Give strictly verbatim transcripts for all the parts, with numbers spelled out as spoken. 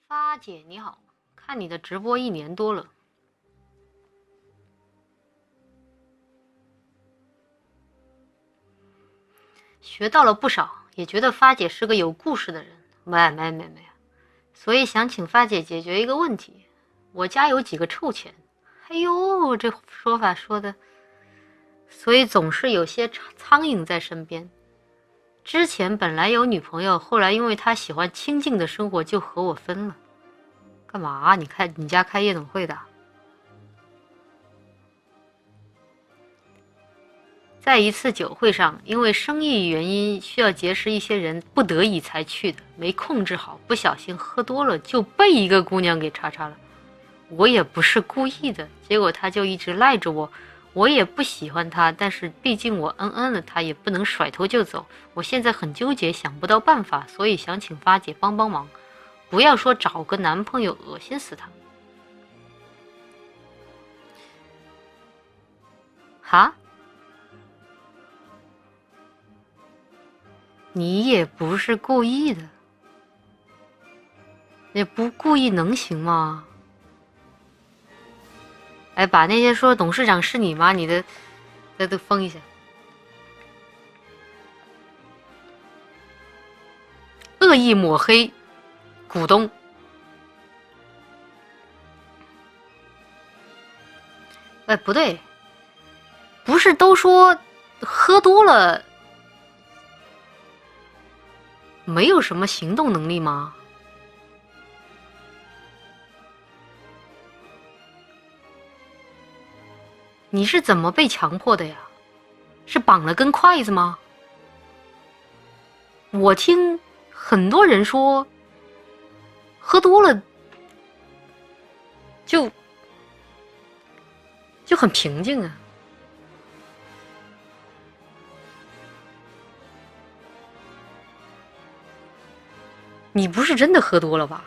发姐你好，看你的直播一年多了，学到了不少，也觉得发姐是个有故事的人。没没没没，所以想请发姐解决一个问题。我家有几个臭钱，哎呦，这说法说的，所以总是有些苍蝇在身边。之前本来有女朋友，后来因为她喜欢清静的生活，就和我分了。干嘛？你开你家开夜总会的？在一次酒会上，因为生意原因需要结识一些人，不得已才去的，没控制好，不小心喝多了，就被一个姑娘给叉叉了。我也不是故意的，结果她就一直赖着我。我也不喜欢他，但是毕竟我恩恩了他，也不能甩头就走。我现在很纠结，想不到办法，所以想请发姐帮帮忙，不要说找个男朋友，恶心死他。哈？你也不是故意的，也不故意能行吗？哎，把那些说董事长是你吗？你的，这都封一下。恶意抹黑股东。哎，不对，不是都说喝多了没有什么行动能力吗？你是怎么被强迫的呀？是绑了根筷子吗？我听很多人说，喝多了就就很平静啊。你不是真的喝多了吧？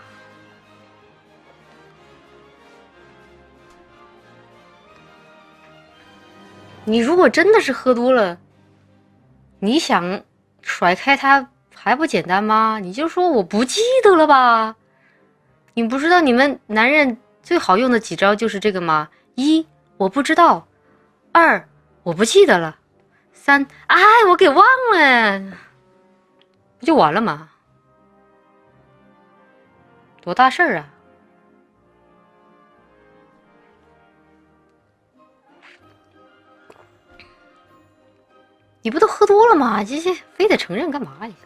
你如果真的是喝多了，你想甩开他还不简单吗？你就说我不记得了吧。你不知道你们男人最好用的几招就是这个吗？一，我不知道；二，我不记得了；三，哎，我给忘了，不就完了吗？多大事儿啊！你不都喝多了吗？这些非得承认干嘛呀？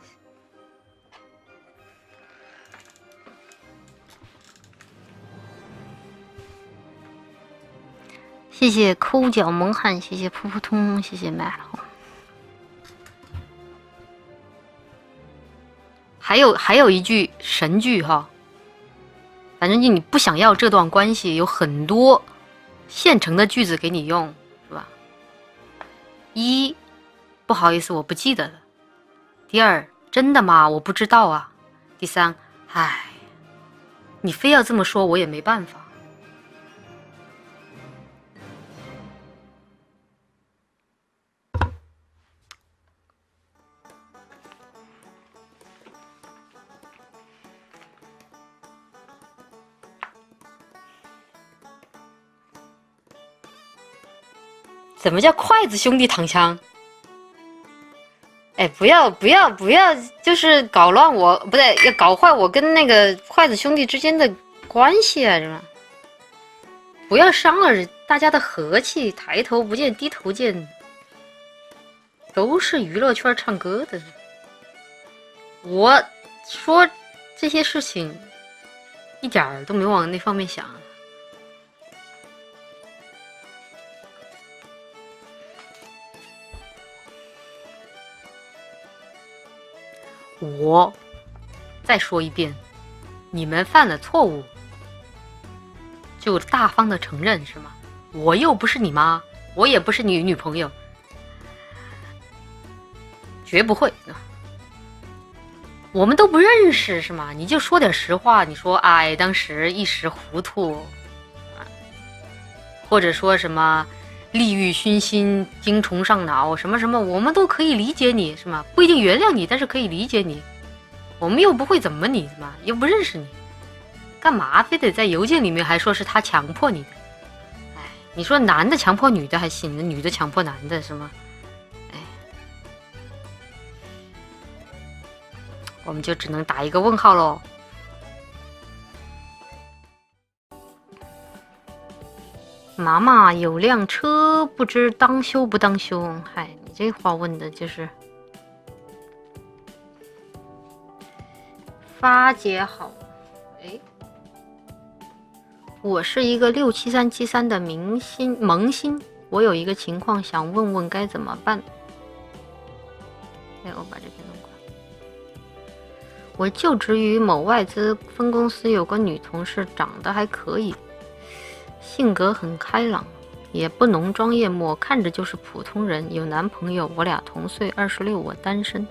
谢谢抠脚萌汉，谢谢噗噗通，谢谢麦了。还有还有一句神句哈，反正你不想要这段关系，有很多现成的句子给你用，是吧？一，不好意思，我不记得了。第二，真的吗？我不知道啊。第三，唉，你非要这么说，我也没办法。怎么叫筷子兄弟躺枪？哎，不要不要不要，就是搞乱我，不对，要搞坏我跟那个筷子兄弟之间的关系啊，是吧？不要伤了大家的和气，抬头不见低头见，都是娱乐圈唱歌的。我说这些事情一点儿都没往那方面想。我再说一遍，你们犯了错误就大方的承认，是吗？我又不是你妈，我也不是你女朋友，绝不会。我们都不认识，是吗？你就说点实话，你说哎，当时一时糊涂，或者说什么利欲熏心，精虫上脑，什么什么，我们都可以理解你，是吗？不一定原谅你，但是可以理解你。我们又不会怎么你，是吗？又不认识你。 干嘛非得在邮件里面还说是他强迫你的？哎，你说男的强迫女的还行，女的强迫男的是吗？哎，我们就只能打一个问号喽。妈妈有辆车，不知当修不当修。嗨，你这话问的就是发姐好。哎，我是一个六七三七三的明星萌新，我有一个情况想问问该怎么办。哎，我把这个弄过来。我就职于某外资分公司，有个女同事，长得还可以。性格很开朗，也不浓妆艳抹，看着就是普通人。有男朋友，我俩同岁，二十六，我单身。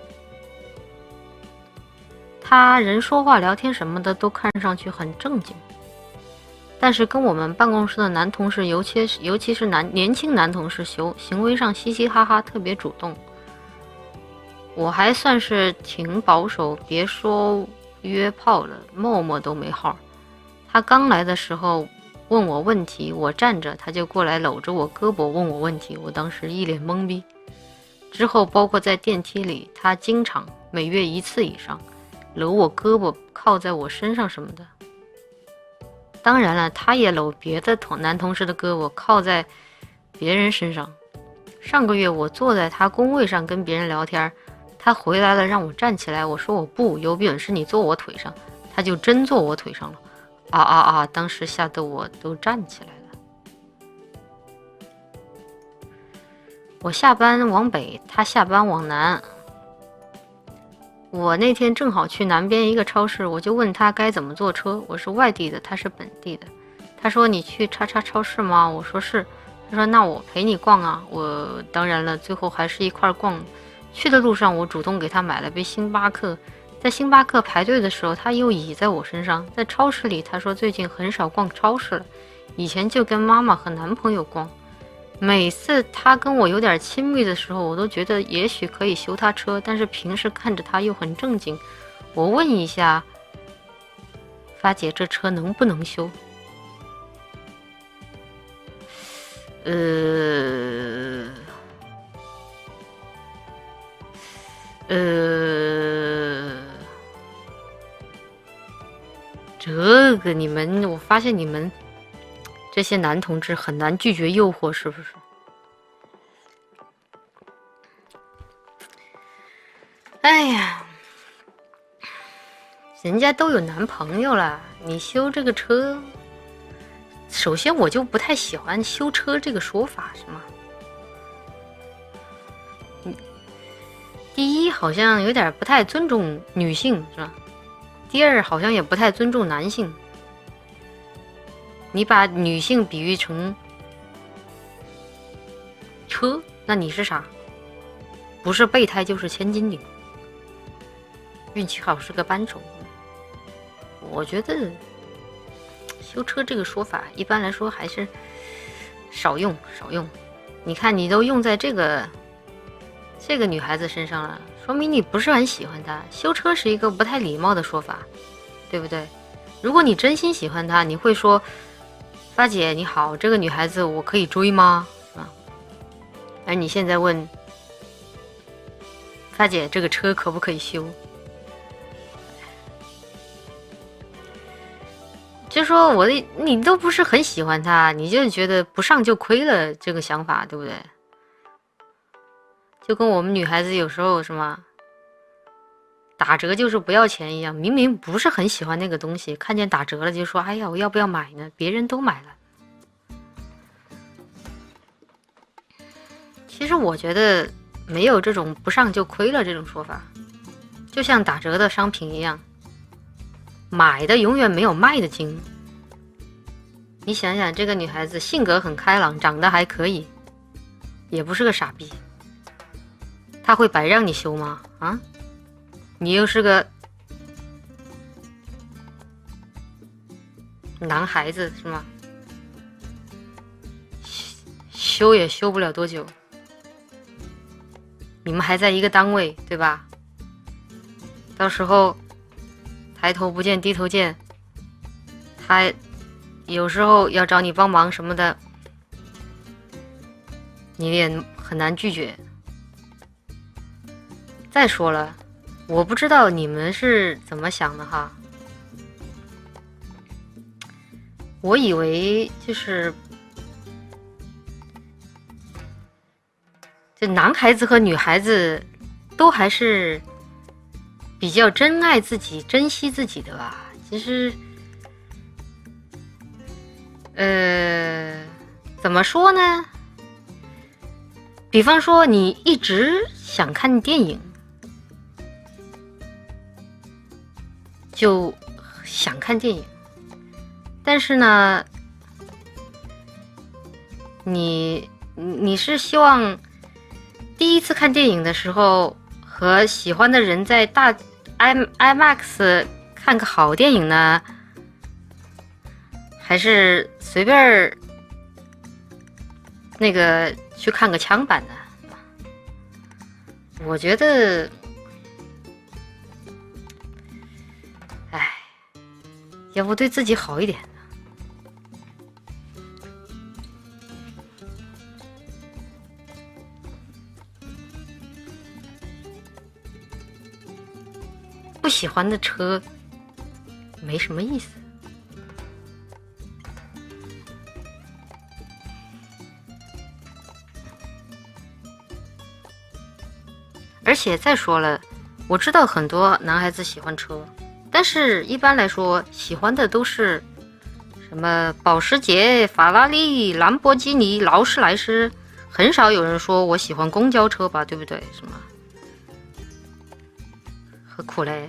他人说话聊天什么的都看上去很正经，但是跟我们办公室的男同事，尤其是尤其是男年轻男同事，行行为上嘻嘻哈哈，特别主动。我还算是挺保守，别说约炮了，陌陌都没号。他刚来的时候问我问题，我站着，他就过来搂着我胳膊问我问题，我当时一脸懵逼。之后包括在电梯里，他经常每月一次以上搂我胳膊，靠在我身上什么的。当然了，他也搂别的同男同事的胳膊，靠在别人身上。上个月我坐在他工位上跟别人聊天，他回来了让我站起来，我说我不，有本事你坐我腿上，他就真坐我腿上了。啊啊啊！当时吓得我都站起来了。我下班往北，他下班往南。我那天正好去南边一个超市，我就问他该怎么坐车。我是外地的，他是本地的。他说你去叉叉超市吗？我说是。他说那我陪你逛啊。我当然了，最后还是一块逛。去的路上，我主动给他买了杯星巴克。在星巴克排队的时候，他又倚在我身上。在超市里，他说最近很少逛超市了，以前就跟妈妈和男朋友逛。每次他跟我有点亲密的时候，我都觉得也许可以修他车，但是平时看着他又很正经。我问一下，发姐，这车能不能修？呃，呃。这个你们，我发现你们这些男同志很难拒绝诱惑，是不是？哎呀，人家都有男朋友了，你修这个车，首先我就不太喜欢修车这个说法，是吗？第一，好像有点不太尊重女性，是吧？第二，好像也不太尊重男性。你把女性比喻成车，那你是啥？不是备胎就是千斤顶。运气好是个扳手。我觉得修车这个说法一般来说还是少用少用。你看你都用在这个这个女孩子身上了，说明你不是很喜欢她。修车是一个不太礼貌的说法，对不对？如果你真心喜欢她，你会说发姐你好，这个女孩子我可以追吗？是吧？而你现在问发姐这个车可不可以修，就说我的你都不是很喜欢她，你就觉得不上就亏了这个想法，对不对？就跟我们女孩子有时候什么打折就是不要钱一样，明明不是很喜欢那个东西，看见打折了就说哎呀我要不要买呢，别人都买了。其实我觉得没有这种不上就亏了这种说法，就像打折的商品一样，买的永远没有卖的精。你想想这个女孩子性格很开朗，长得还可以，也不是个傻逼，她会白让你修吗？啊，你又是个男孩子是吗？修也修不了多久，你们还在一个单位对吧？到时候抬头不见低头见， 他有时候要找你帮忙什么的，你也很难拒绝。再说了，我不知道你们是怎么想的哈。我以为就是这男孩子和女孩子都还是比较珍爱自己、珍惜自己的吧。其实，呃，怎么说呢？比方说，你一直想看电影，就想看电影。但是呢，你你是希望第一次看电影的时候和喜欢的人在大 I IMAX 看个好电影呢，还是随便那个去看个枪版的？我觉得，哎，要不对自己好一点。不喜欢的车没什么意思。而且再说了，我知道很多男孩子喜欢车，但是一般来说喜欢的都是什么保时捷、法拉利、兰博基尼、劳斯莱斯，很少有人说我喜欢公交车吧，对不对？是吗？何苦嘞？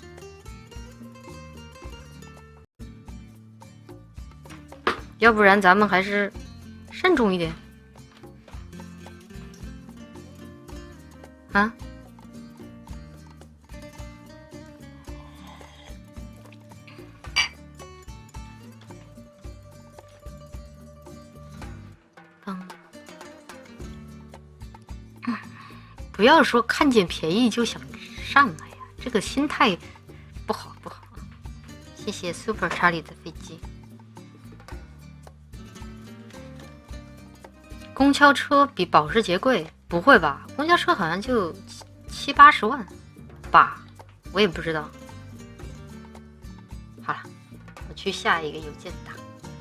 要不然咱们还是慎重一点啊！嗯，不要说看见便宜就想上，哎呀，这个心态不好不好。谢谢 Super 查理的飞机。公交车比保时捷贵？不会吧？公交车好像就七七八十万吧，我也不知道。好了，我去下一个邮件打。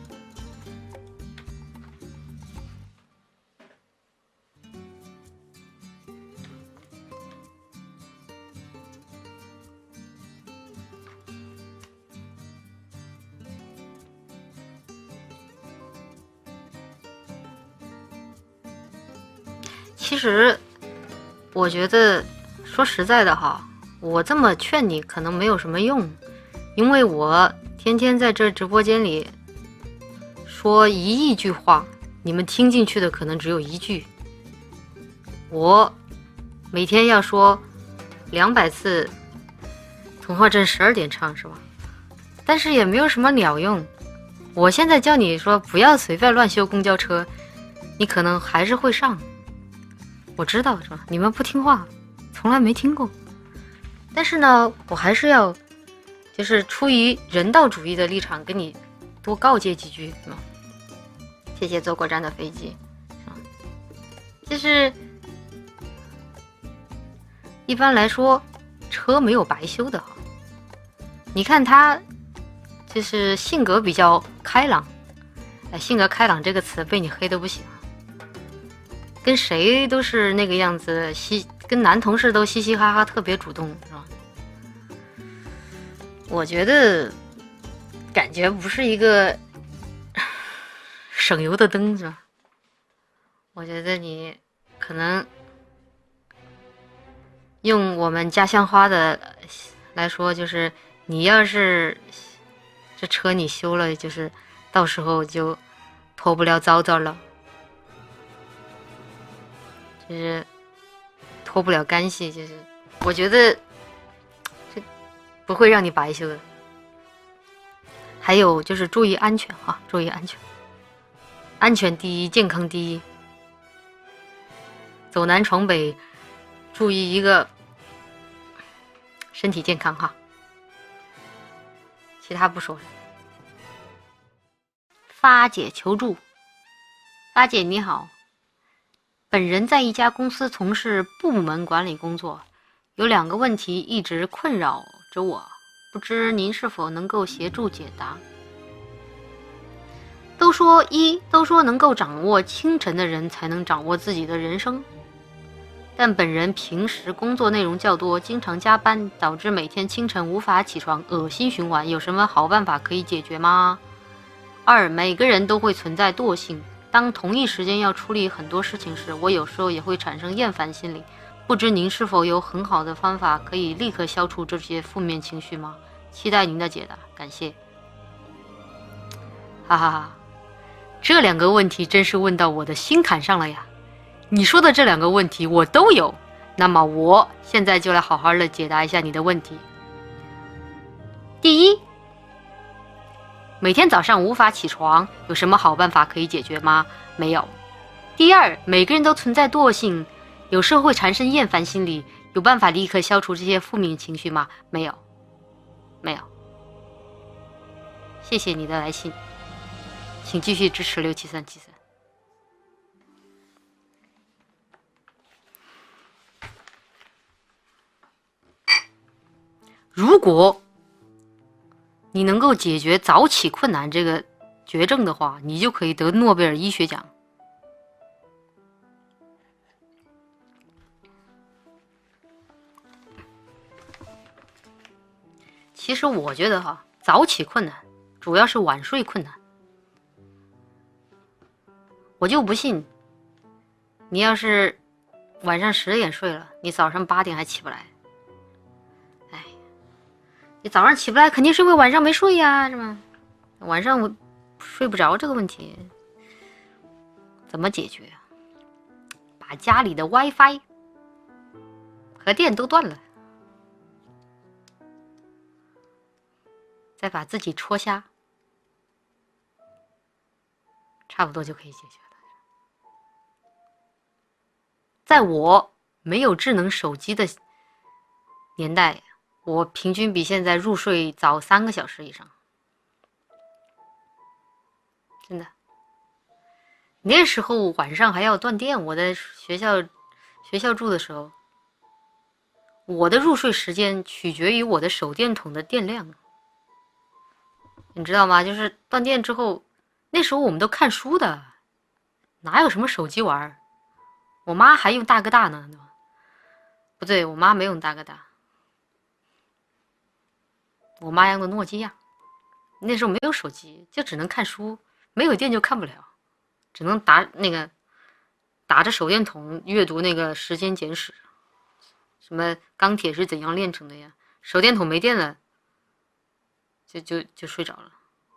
其实我觉得说实在的哈，我这么劝你可能没有什么用，因为我天天在这直播间里说一亿句话，你们听进去的可能只有一句。我每天要说两百次童话镇十二点唱是吧？但是也没有什么鸟用。我现在叫你说不要随便乱修公交车，你可能还是会上。我知道是吧？你们不听话，从来没听过。但是呢，我还是要，就是出于人道主义的立场，跟你多告诫几句，是吗？谢谢坐过站的飞机，是吧？就是一般来说，车没有白修的哈。你看他，就是性格比较开朗，哎，性格开朗这个词被你黑的不行。跟谁都是那个样子，嘻，跟男同事都嘻嘻哈哈，特别主动，是吧？我觉得感觉不是一个省油的灯，是吧？我觉得你可能用我们家乡话的来说，就是你要是这车你修了，就是到时候就脱不了糟糟了。就是脱不了干系，就是我觉得这不会让你白修的。还有就是注意安全哈，注意安全，安全第一，健康第一。走南闯北，注意一个身体健康哈。其他不说了。 发姐求助。发姐你好，本人在一家公司从事部门管理工作，有两个问题一直困扰着我，不知您是否能够协助解答。都说一都说能够掌握清晨的人才能掌握自己的人生，但本人平时工作内容较多，经常加班，导致每天清晨无法起床，恶心循环，有什么好办法可以解决吗？二，每个人都会存在惰性，当同一时间要处理很多事情时，我有时候也会产生厌烦心理，不知您是否有很好的方法可以立刻消除这些负面情绪吗？期待您的解答，感谢。哈哈哈，这两个问题真是问到我的心坎上了呀。你说的这两个问题我都有，那么我现在就来好好的解答一下你的问题。第一，每天早上无法起床，有什么好办法可以解决吗？没有。第二，每个人都存在惰性，有时候会产生厌烦心理，有办法立刻消除这些负面情绪吗？没有，没有。谢谢你的来信，请继续支持六七三七三。如果你能够解决早起困难这个绝症的话，你就可以得诺贝尔医学奖。其实我觉得哈，早起困难主要是晚睡困难。我就不信你要是晚上十点睡了，你早上八点还起不来。你早上起不来肯定是因为晚上没睡呀，是吗？晚上我睡不着这个问题怎么解决啊？把家里的 WiFi 和电都断了，再把自己戳瞎，差不多就可以解决了。在我没有智能手机的年代，我平均比现在入睡早三个小时以上，真的。那时候晚上还要断电，我在学校学校住的时候，我的入睡时间取决于我的手电筒的电量，你知道吗？就是断电之后，那时候我们都看书的，哪有什么手机玩？我妈还用大哥大呢，不对，我妈没用大哥大。我妈用的诺基亚，那时候没有手机，就只能看书，没有电就看不了，只能打那个打着手电筒阅读那个《时间简史》，什么钢铁是怎样炼成的呀？手电筒没电了，就就就睡着了，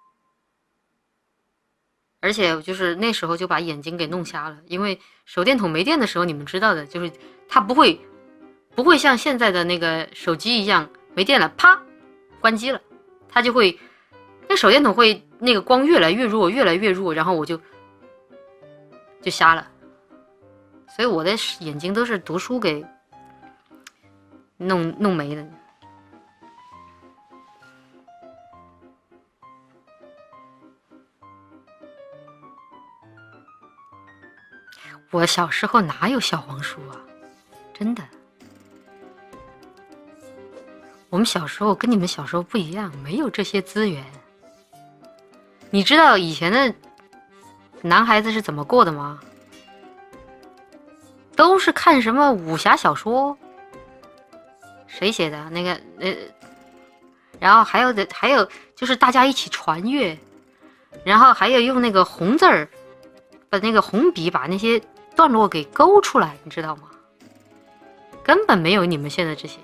而且就是那时候就把眼睛给弄瞎了，因为手电筒没电的时候，你们知道的，就是它不会不会像现在的那个手机一样没电了，啪。关机了，它就会，那手电筒会那个光越来越弱，越来越弱，然后我就就瞎了。所以我的眼睛都是读书给弄弄没的。我小时候哪有小黄书啊？真的。我们小时候跟你们小时候不一样，没有这些资源。你知道以前的男孩子是怎么过的吗？都是看什么武侠小说，谁写的那个呃，然后还有的还有就是大家一起传阅，然后还有用那个红字儿，把那个红笔把那些段落给勾出来，你知道吗？根本没有你们现在这些。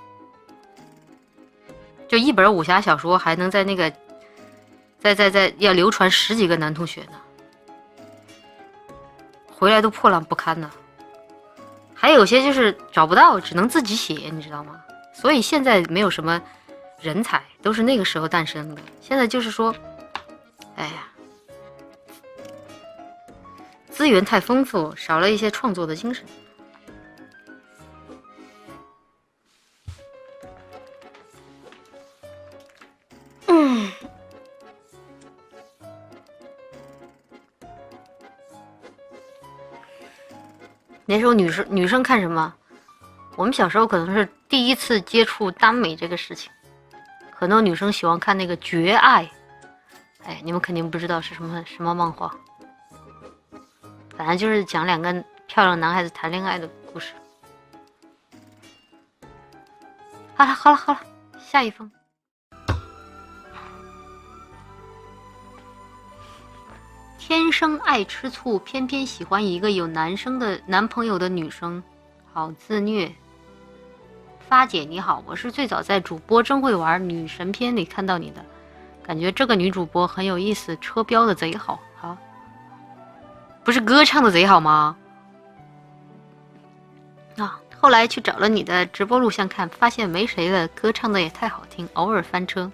就一本武侠小说还能在那个在在在要流传十几个男同学呢，回来都破烂不堪呢。还有些就是找不到，只能自己写，你知道吗？所以现在没有什么人才，都是那个时候诞生的。现在就是说，哎呀，资源太丰富，少了一些创作的精神。 那时候女生女生看什么？我们小时候可能是第一次接触耽美这个事情，很多女生喜欢看那个《绝爱》，哎，你们肯定不知道是什么什么漫画，反正就是讲两个漂亮男孩子谈恋爱的故事。好了好了好了，下一封。天生爱吃醋，偏偏喜欢一个有男生的男朋友的女生，好自虐。发姐你好，我是最早在主播真会玩女神篇里看到你的，感觉这个女主播很有意思，车标的贼好啊，不是歌唱的贼好吗？啊，后来去找了你的直播录像看，发现没谁了，歌唱的也太好听，偶尔翻车。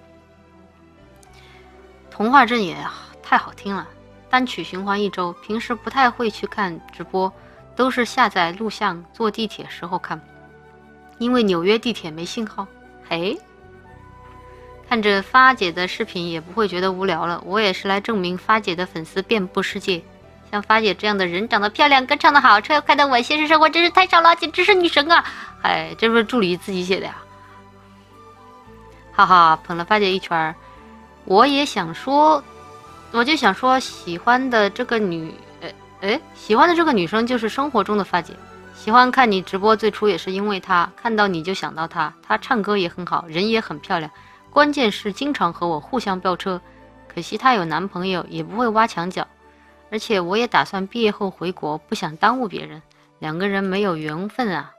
童话镇也太好听了。单曲循环一周，平时不太会去看直播，都是下载录像，坐地铁时候看，因为纽约地铁没信号。嘿，看着发姐的视频也不会觉得无聊了。我也是来证明发姐的粉丝遍布世界，像发姐这样的人长得漂亮，歌唱得好，车又开得稳，现实生活真是太少了，简直是女神啊！哎，这不是助理自己写的呀，哈哈，捧了发姐一圈。我也想说。我就想说，喜欢的这个女，呃，哎，喜欢的这个女生就是生活中的发姐。喜欢看你直播，最初也是因为她，看到你就想到她。她唱歌也很好，人也很漂亮，关键是经常和我互相飙车。可惜她有男朋友，也不会挖墙脚。而且我也打算毕业后回国，不想耽误别人，两个人没有缘分啊。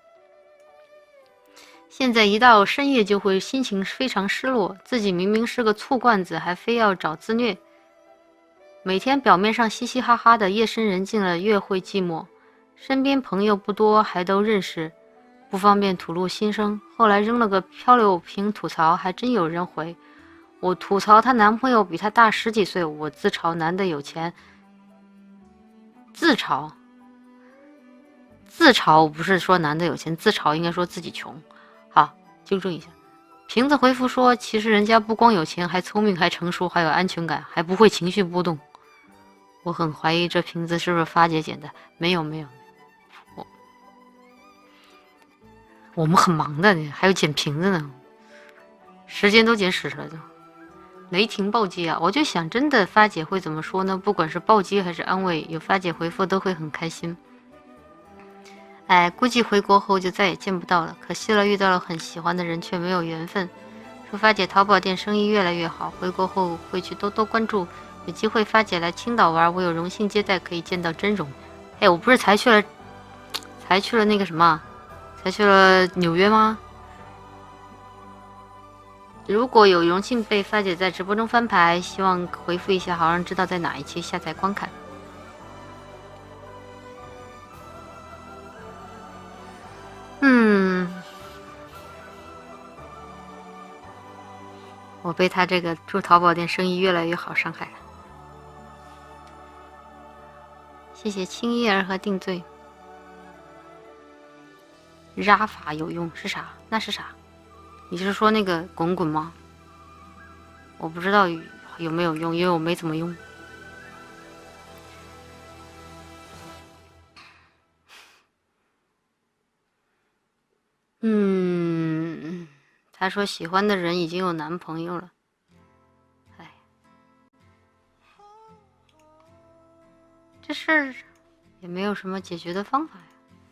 现在一到深夜就会心情非常失落，自己明明是个醋罐子，还非要找自虐。每天表面上嘻嘻哈哈的，夜深人静了越会寂寞。身边朋友不多，还都认识，不方便吐露心声。后来扔了个漂流瓶吐槽，还真有人回。我吐槽她男朋友比她大十几岁，我自嘲男的有钱。自嘲自嘲不是说男的有钱，自嘲应该说自己穷。好，纠正一下。瓶子回复说，其实人家不光有钱，还聪明，还成熟，还有安全感，还不会情绪波动。我很怀疑这瓶子是不是发姐捡的，没有没有，我我们很忙的，还有捡瓶子呢，时间都捡屎了都。雷霆暴击啊！我就想，真的发姐会怎么说呢？不管是暴击还是安慰，有发姐回复都会很开心。哎，估计回国后就再也见不到了，可惜了，遇到了很喜欢的人，却没有缘分。说发姐淘宝店生意越来越好，回国后会去多多关注。有机会发姐来青岛玩，我有荣幸接待，可以见到真容。哎，我不是才去了，才去了那个什么，才去了纽约吗？如果有荣幸被发姐在直播中翻牌，希望回复一下，好让人知道在哪一期下载观看。嗯，我被他这个祝淘宝店生意越来越好伤害了。谢谢青叶儿和定罪。拉法有用是啥？那是啥？你是说那个滚滚吗？我不知道有没有用，因为我没怎么用。嗯，他说喜欢的人已经有男朋友了。哎，这事儿也没有什么解决的方法呀。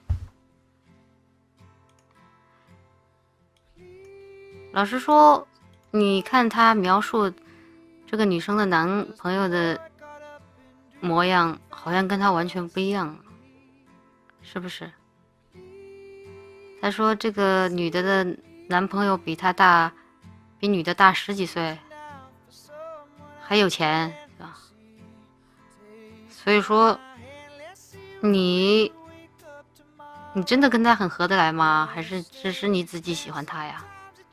老实说，你看他描述这个女生的男朋友的模样，好像跟他完全不一样，是不是？他说这个女的的男朋友比他大，比女的大十几岁，还有钱，是吧？所以说，你你真的跟他很合得来吗？还是只是你自己喜欢他呀？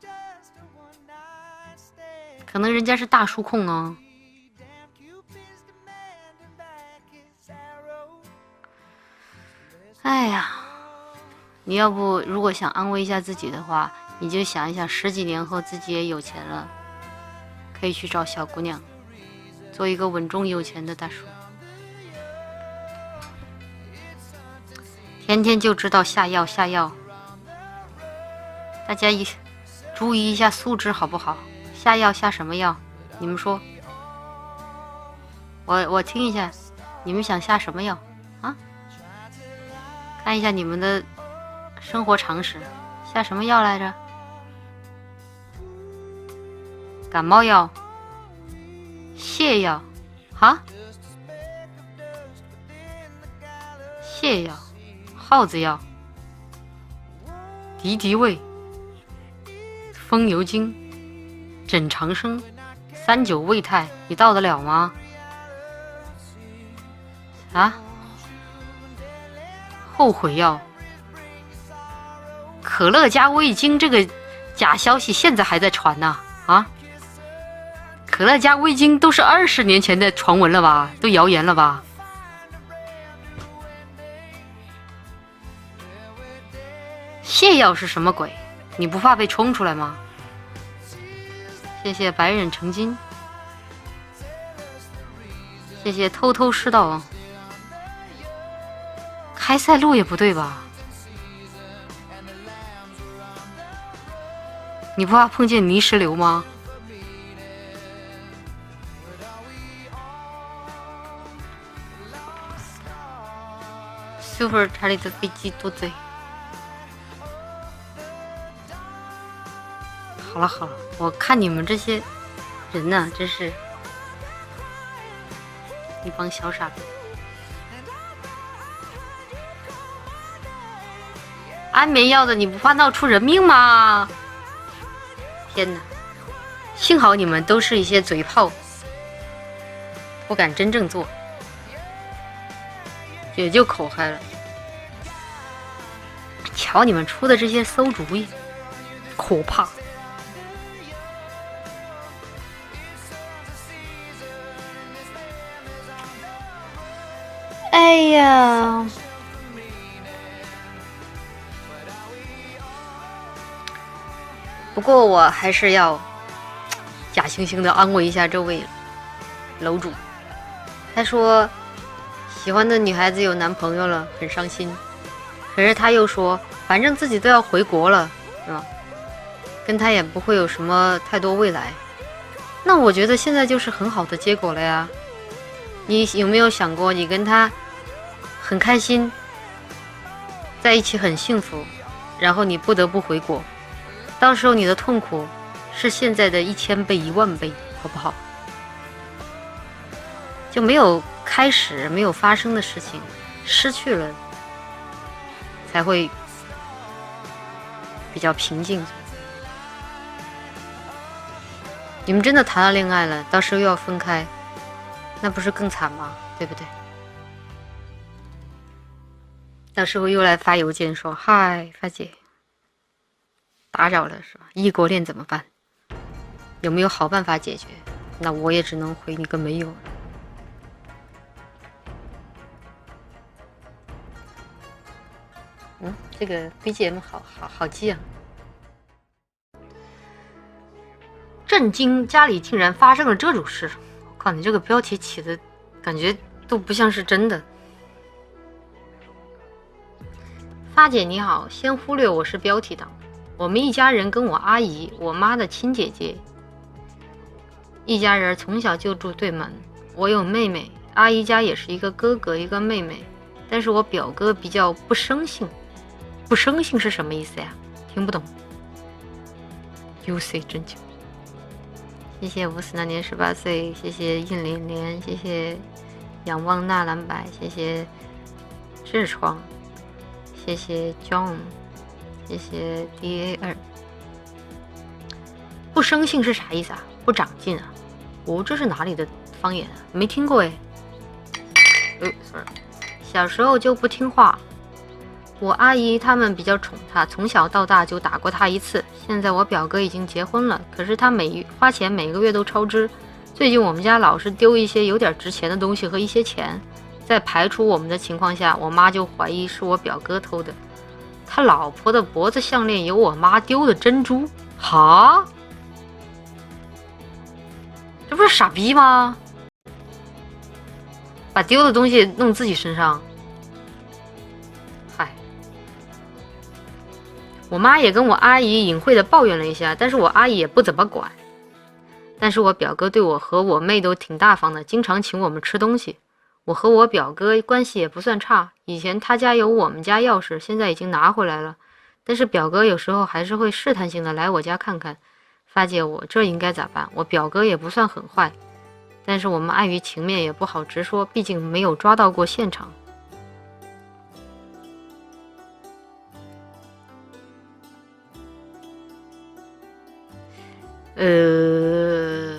可能人家是大叔控啊。哎呀，你要不如果想安慰一下自己的话，你就想一想，十几年后自己也有钱了，可以去找小姑娘，做一个稳重有钱的大叔。 天天就知道下药下药，大家一注意一下素质好不好？下药下什么药？你们说，我我听一下，你们想下什么药啊？看一下你们的生活常识，下什么药来着？感冒药、泻药，哈？泻药、耗子药、敌敌畏、风油精、枕长生、三九胃泰，你到得了吗？啊？后悔药、可乐加味精，这个假消息现在还在传呢、啊！啊，可乐加味精都是二十年前的传闻了吧？都谣言了吧？泻药是什么鬼？你不怕被冲出来吗？谢谢白忍成金，谢谢偷偷师道。开塞露也不对吧？你不怕碰见泥石流吗？Super 查理的飞机多嘴。好了好了，我看你们这些人呐、啊，真是一帮小傻子。安眠药的你不怕闹出人命吗？天哪！幸好你们都是一些嘴炮，不敢真正做，也就口嗨了。瞧你们出的这些馊主意，可怕！哎呀！不过我还是要假惺惺的安慰一下这位楼主。他说喜欢的女孩子有男朋友了，很伤心。可是他又说反正自己都要回国了，是吧？跟他也不会有什么太多未来。那我觉得现在就是很好的结果了呀。你有没有想过，你跟他很开心，在一起很幸福，然后你不得不回国，到时候你的痛苦是现在的一千倍一万倍，好不好？就没有开始没有发生的事情，失去了才会比较平静。你们真的谈了恋爱了，到时候又要分开，那不是更惨吗？对不对？到时候又来发邮件说嗨发姐打扰了，是吧？异国恋怎么办？有没有好办法解决？那我也只能回你个没有了。嗯，这个 B G M 好好好记啊！震惊，家里竟然发生了这种事！我靠，你这个标题起的感觉都不像是真的。发姐你好，先忽略我是标题党。我们一家人跟我阿姨，我妈的亲姐姐，一家人从小就住对门。我有妹妹，阿姨家也是一个哥哥一个妹妹，但是我表哥比较不生性。不生性是什么意思呀？听不懂。U C 真久。谢谢五四那年十八岁，谢谢印连连，谢谢仰望纳兰白，谢谢痔疮，谢谢 John， 谢谢 D A 二。不生性是啥意思啊？不长进啊？哦，这是哪里的方言啊？没听过哎。哦 ，sorry， 小时候就不听话。我阿姨他们比较宠他，从小到大就打过他一次。现在我表哥已经结婚了，可是他每花钱每个月都超支。最近我们家老是丢一些有点值钱的东西和一些钱，在排除我们的情况下，我妈就怀疑是我表哥偷的。他老婆的脖子项链有我妈丢的珍珠，哈？这不是傻逼吗？把丢的东西弄自己身上。嗨。 我妈也跟我阿姨隐晦的抱怨了一下，但是我阿姨也不怎么管。但是我表哥对我和我妹都挺大方的，经常请我们吃东西。我和我表哥关系也不算差，以前他家有我们家钥匙，现在已经拿回来了。但是表哥有时候还是会试探性的来我家看看，发姐我这应该咋办？我表哥也不算很坏，但是我们碍于情面也不好直说，毕竟没有抓到过现场。呃，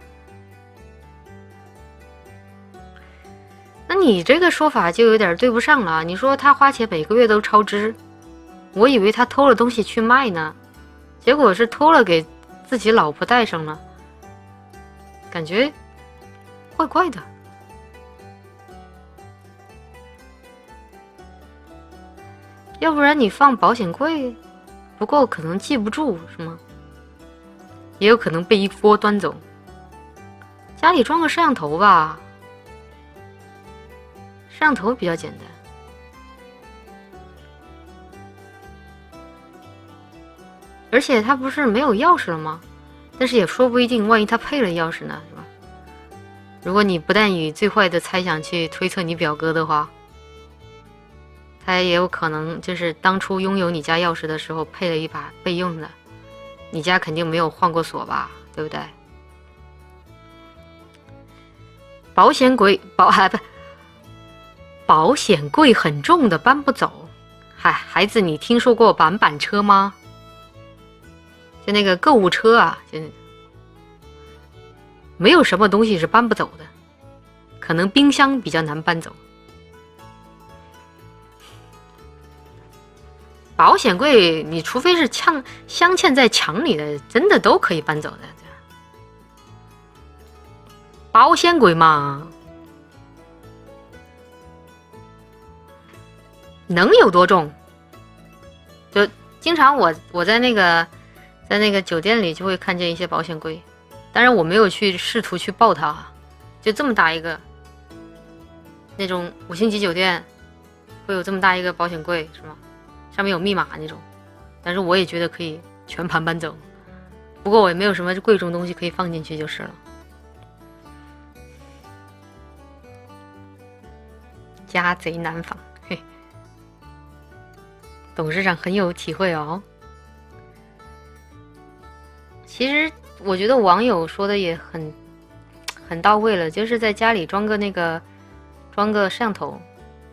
那你这个说法就有点对不上了。你说他花钱每个月都超支，我以为他偷了东西去卖呢，结果是偷了给自己老婆带上了，感觉怪怪的。要不然你放保险柜，不过可能记不住是吗？也有可能被一锅端走。家里装个摄像头吧，摄像头比较简单。而且他不是没有钥匙了吗？但是也说不一定，万一他配了钥匙呢，是吧？如果你不但以最坏的猜想去推测你表哥的话，他也有可能就是当初拥有你家钥匙的时候配了一把备用的。你家肯定没有换过锁吧，对不对？保险柜保还不保险柜很重的，搬不走。嗨，孩子，你听说过板板车吗？就那个购物车啊，就没有什么东西是搬不走的，可能冰箱比较难搬走。保险柜，你除非是镶镶嵌在墙里的，真的都可以搬走的。保险柜嘛，能有多重？就经常我我在那个在那个酒店里就会看见一些保险柜，当然我没有去试图去抱它，就这么大一个，那种五星级酒店会有这么大一个保险柜是吗？上面有密码那种，但是我也觉得可以全盘搬走，不过我也没有什么贵重东西可以放进去就是了。家贼难防，嘿，董事长很有体会哦。其实我觉得网友说的也很很到位了，就是在家里装个那个装个摄像头，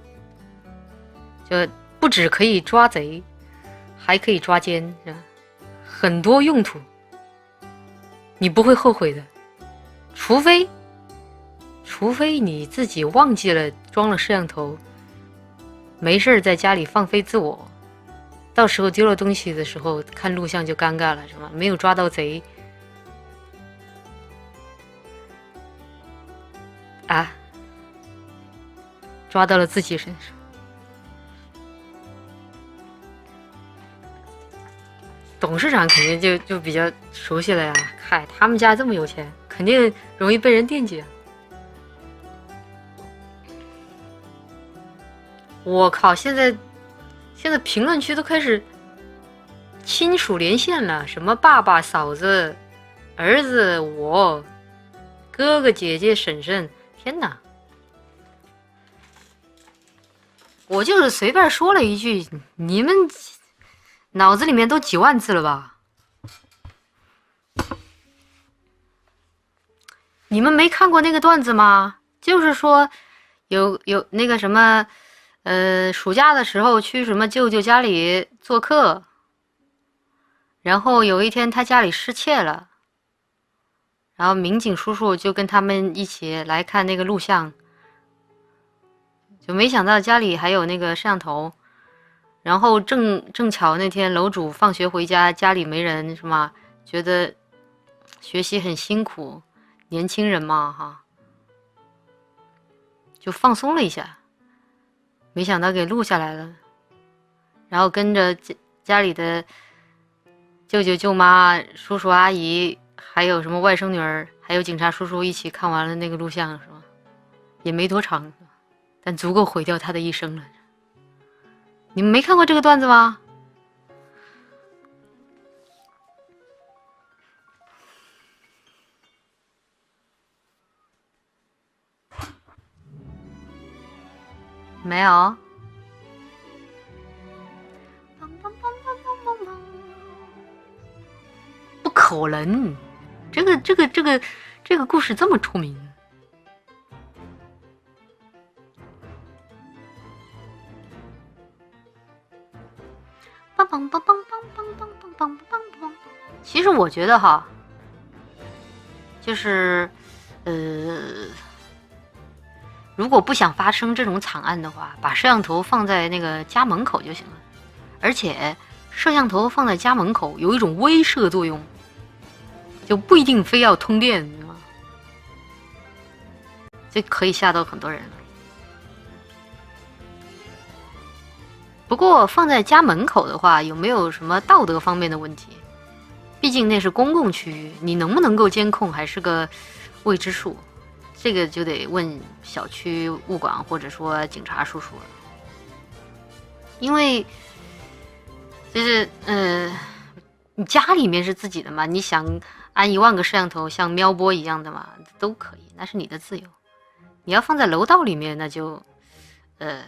就不只可以抓贼，还可以抓奸，是吧？很多用途，你不会后悔的。除非，除非你自己忘记了装了摄像头，没事在家里放飞自我，到时候丢了东西的时候看录像就尴尬了，是吧？没有抓到贼啊，抓到了自己身上。董事长肯定就就比较熟悉了呀，嗨，他们家这么有钱，肯定容易被人惦记啊。我靠，现在现在评论区都开始亲属连线了，什么爸爸、嫂子、儿子、我、哥哥、姐姐、婶婶，天哪！我就是随便说了一句，你们脑子里面都几万字了吧？你们没看过那个段子吗？就是说有有那个什么呃暑假的时候去什么舅舅家里做客，然后有一天他家里失窃了，然后民警叔叔就跟他们一起来看那个录像，就没想到家里还有那个摄像头。然后正正巧那天楼主放学回家，家里没人是吗？觉得学习很辛苦，年轻人嘛哈，就放松了一下，没想到给录下来了。然后跟着家家里的舅舅舅妈、叔叔阿姨，还有什么外甥女儿，还有警察叔叔一起看完了那个录像，是吧？也没多长，但足够毁掉他的一生了。你们没看过这个段子吗？ 没有。不可能，这个这个这个这个故事这么出名。梆梆梆梆梆梆梆梆梆梆梆。其实我觉得哈，就是呃，如果不想发生这种惨案的话，把摄像头放在那个家门口就行了。而且摄像头放在家门口有一种威慑作用，就不一定非要通电，对吗？这可以吓到很多人。不过放在家门口的话，有没有什么道德方面的问题？毕竟那是公共区域，你能不能够监控还是个未知数，这个就得问小区物管或者说警察叔叔了。因为就是呃，你家里面是自己的嘛，你想安一万个摄像头像喵波一样的嘛，都可以，那是你的自由。你要放在楼道里面，那就呃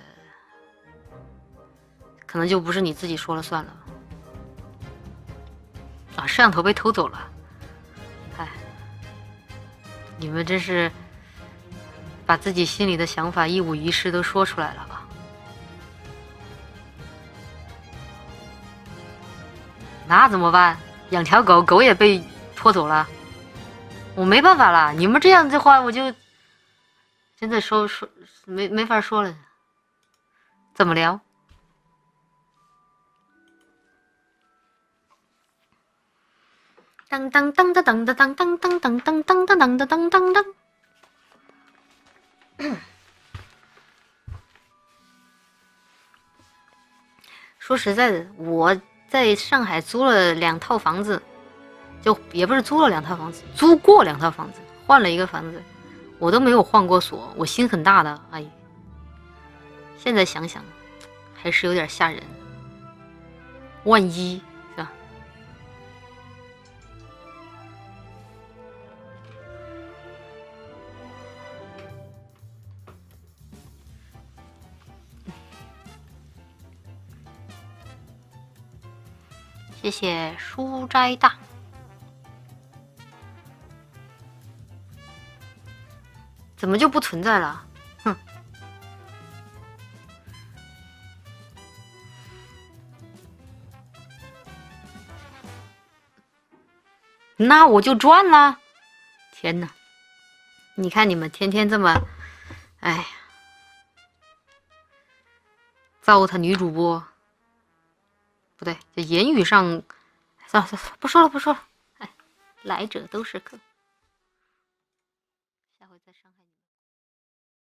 可能就不是你自己说了算了。啊，摄像头被偷走了，哎，你们真是把自己心里的想法一五一十都说出来了啊！那怎么办？养条狗，狗也被拖走了，我没办法了。你们这样的话，我就真的说说没没法说了，怎么聊？当当当当当当当当当当当当当当当当。说实在的，我在上海租了两套房子，就也不是租了两套房子，租过两套房子，换了一个房子，我都没有换过锁，我心很大的。哎，现在想想还是有点吓人，万一是吧？谢谢书斋大。怎么就不存在了？哼！那我就赚了！天哪！你看你们天天这么，哎呀，糟蹋女主播。不对，这言语上，算了算了，不说了不说了。哎，来者都是客。